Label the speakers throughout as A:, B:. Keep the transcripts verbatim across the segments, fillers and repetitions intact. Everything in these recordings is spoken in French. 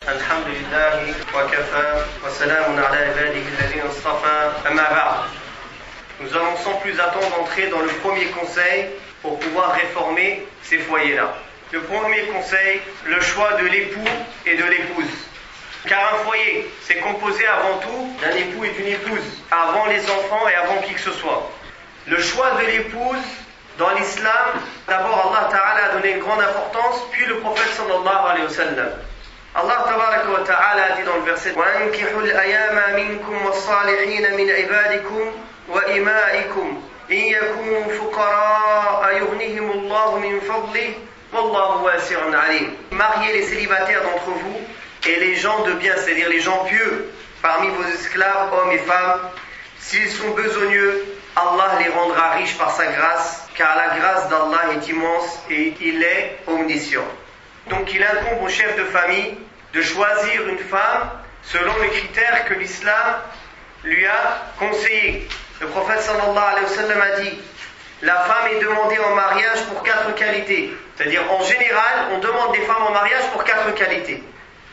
A: الحمد لله وكفى وسلام على عباده الذين اصطفى أما بعد. Nous allons sans plus attendre entrer dans le premier conseil pour pouvoir réformer ces foyers-là. Le premier conseil, le choix de l'époux et de l'épouse. Car un foyer, c'est composé avant tout d'un époux et d'une épouse, avant les enfants et avant qui que ce soit. Le choix de l'épouse, dans l'islam, d'abord Allah Ta'ala a donné une grande importance, puis le prophète sallallahu alayhi wa sallam. Allah Tabaraka wa Ta'ala a dit dans le verset وَأَنْكِحُوا الْأَيَامَ مِنْكُمْ وَالصَّالِحِينَ مِنْ عِبَادِكُمْ وَإِمَائِكُمْ إِنْ يَكُونُوا فُقَرَاءَ يُغْنِهِمُ اللَّهُ مِنْ فَضْلِهِ وَاللَّهُ وَاسِعٌ عَلِيمٌ. Mariez les célibataires d'entre vous et les gens de bien, c'est-à-dire les gens pieux, parmi vos esclaves, hommes et femmes, s'ils sont besogneux, Allah les rendra riches par sa grâce, car la grâce d'Allah est immense et il est omniscient. Donc il incombe au chef de famille de choisir une femme selon les critères que l'islam lui a conseillés. Le prophète sallallahu alayhi wa sallam a dit: la femme est demandée en mariage pour quatre qualités. C'est-à-dire en général, on demande des femmes en mariage pour quatre qualités: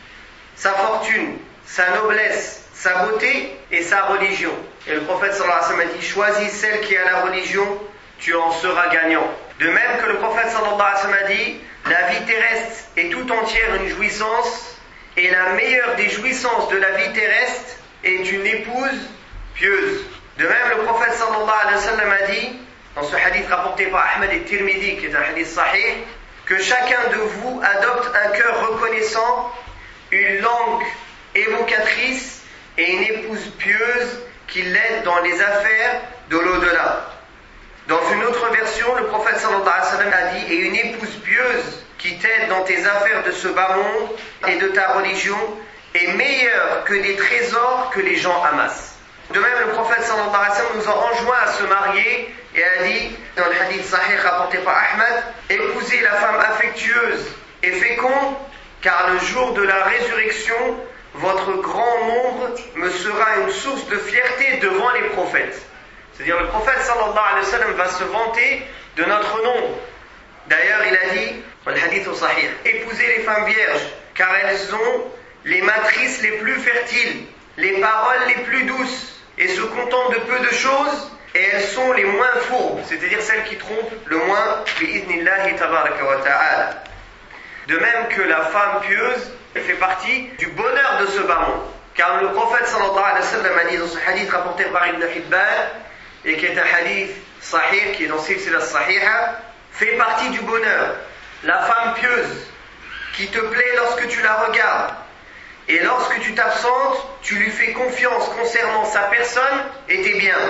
A: sa fortune, sa noblesse, sa beauté et sa religion. Et le prophète sallallahu alayhi wa sallam a dit: choisis celle qui a la religion, tu en seras gagnant. De même que le prophète sallallahu alayhi wa sallam a dit: la vie terrestre est tout entière une jouissance, et la meilleure des jouissances de la vie terrestre est une épouse pieuse. De même, le prophète sallallahu alayhi wa sallam a dit, dans ce hadith rapporté par Ahmed et Tirmidhi, qui est un hadith sahih, que chacun de vous adopte un cœur reconnaissant, une langue évocatrice et une épouse pieuse qui l'aide dans les affaires de l'au-delà. Dans une autre version, le prophète sallallahu alayhi wa sallam a dit: et une épouse pieuse qui t'aide dans tes affaires de ce bas monde et de ta religion est meilleure que des trésors que les gens amassent. De même, le prophète sallallahu alayhi wa sallam nous a enjoint à se marier et a dit, dans le hadith sahih rapporté par Ahmed: épousez la femme affectueuse et féconde, car le jour de la résurrection, votre grand nombre me sera une source de fierté devant les prophètes. C'est-à-dire, le prophète sallallahu alayhi wa sallam va se vanter de notre nombre. D'ailleurs, il a dit, dans le hadith au sahih: épousez les femmes vierges, car elles ont les matrices les plus fertiles, les paroles les plus douces, et se contentent de peu de choses, et elles sont les moins fourbes, c'est-à-dire celles qui trompent le moins, bi'idhnillahi tabaraka wa ta'ala. De même que la femme pieuse, elle fait partie du bonheur de ce bas monde. Car le prophète sallallahu alayhi wa sallam a dit dans ce hadith rapporté par Ibn Hibban, et qui est un hadith sahih, qui est dans Silsila Sahiha, fait partie du bonheur. La femme pieuse, qui te plaît lorsque tu la regardes, et lorsque tu t'absentes, tu lui fais confiance concernant sa personne et tes biens.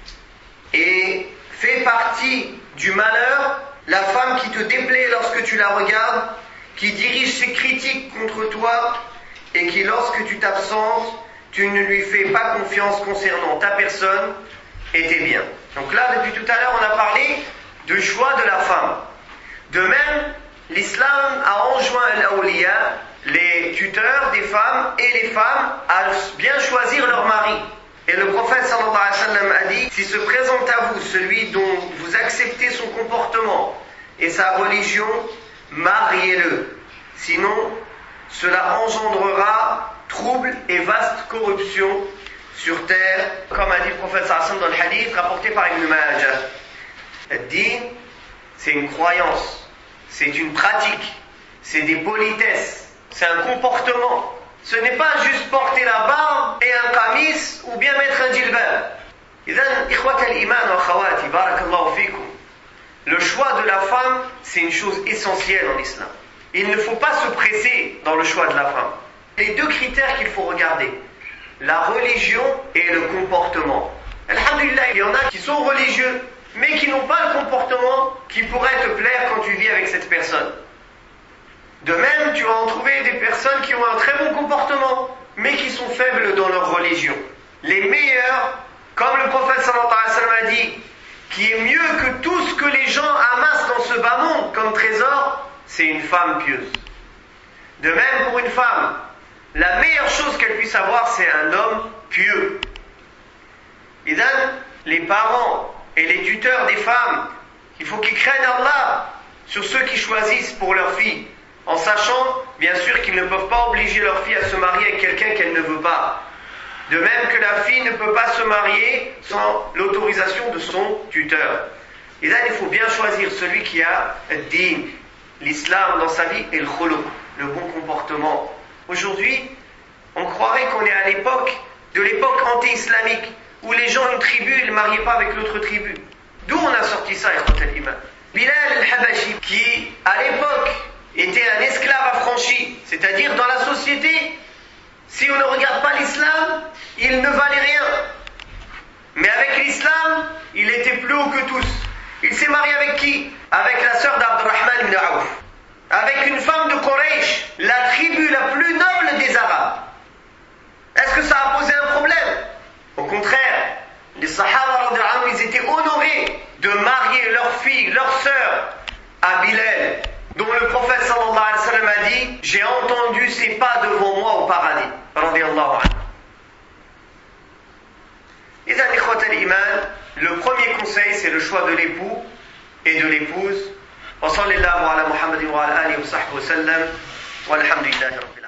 A: Et fait partie du malheur, la femme qui te déplaît lorsque tu la regardes, qui dirige ses critiques contre toi, et qui, lorsque tu t'absentes, tu ne lui fais pas confiance concernant ta personne et tes biens. Donc là, depuis tout à l'heure, on a parlé du choix de la femme. De même, l'islam a enjoint l'awliya, les tuteurs des femmes et les femmes, à bien choisir leur mari. Et le prophète sallallahu alayhi wa sallam a dit: si se présente à vous celui dont vous acceptez son comportement et sa religion, mariez-le. Sinon, cela engendrera trouble et vaste corruption sur terre, comme a dit le prophète sallallahu alayhi wa sallam dans le hadith rapporté par Ibn Majah. Ad-din, c'est une croyance, c'est une pratique, c'est des politesses, c'est un comportement. Ce n'est pas juste porter la barbe et un qamis ou bien mettre un djilbab. Idhan, ikhwat al-iman wa khawati, barakallahu fikum. Le choix de la femme, c'est une chose essentielle en islam. Il ne faut pas se presser dans le choix de la femme. Les deux critères qu'il faut regarder: la religion et le comportement. Alhamdulillah, il y en a qui sont religieux, mais qui n'ont pas le comportement qui pourrait te plaire quand tu vis avec cette personne. De même, tu vas en trouver des personnes qui ont un très bon comportement, mais qui sont faibles dans leur religion. Les meilleurs, comme le prophète sallallahu alayhi wa sallam a dit, qui est mieux que tout ce que les gens amassent dans ce bas monde comme trésor, c'est une femme pieuse. De même pour une femme, la meilleure chose qu'elle puisse avoir, c'est un homme pieux. Et donc, les parents et les tuteurs des femmes, il faut qu'ils craignent Allah sur ceux qui choisissent pour leurs filles. en sachant bien sûr qu'ils ne peuvent pas obliger leur fille à se marier avec quelqu'un qu'elle ne veut pas. De même que la fille ne peut pas se marier sans l'autorisation de son tuteur. Et là, il faut bien choisir celui qui a ad-din, l'islam dans sa vie, et le khuluq, le bon comportement. Aujourd'hui, on croirait qu'on est à l'époque de l'époque anti-islamique, où les gens, une tribu, ils ne mariaient pas avec l'autre tribu. D'où on a sorti ça, ikhwat al-iman. Bilal al-Habashi, qui à l'époque était un esclave affranchi, c'est-à-dire dans la société, si on ne regarde pas l'islam, il ne valait rien. Mais avec l'islam, il était plus haut que tous. Il s'est marié avec qui? Avec la sœur d'Abdurrahman ibn Auf. Avec une femme de Quraysh, la tribu la plus noble des Arabes. Est-ce que ça a posé un problème? Au contraire, les Sahaba, ils étaient honorés de marier leur fille, leur sœur à Bilal, dont le prophète sallallahu alayhi wa sallam a dit: j'ai entendu ses pas devant moi au paradis. Radiyallahu anhu. Idhan ikhwat al-iman, le premier conseil, c'est le choix de l'époux et de l'épouse. Wa sallallahu ala Muhammadin wa ala alihi wa sahbihi wa sallam. Walhamdulillahi rabbil alamin.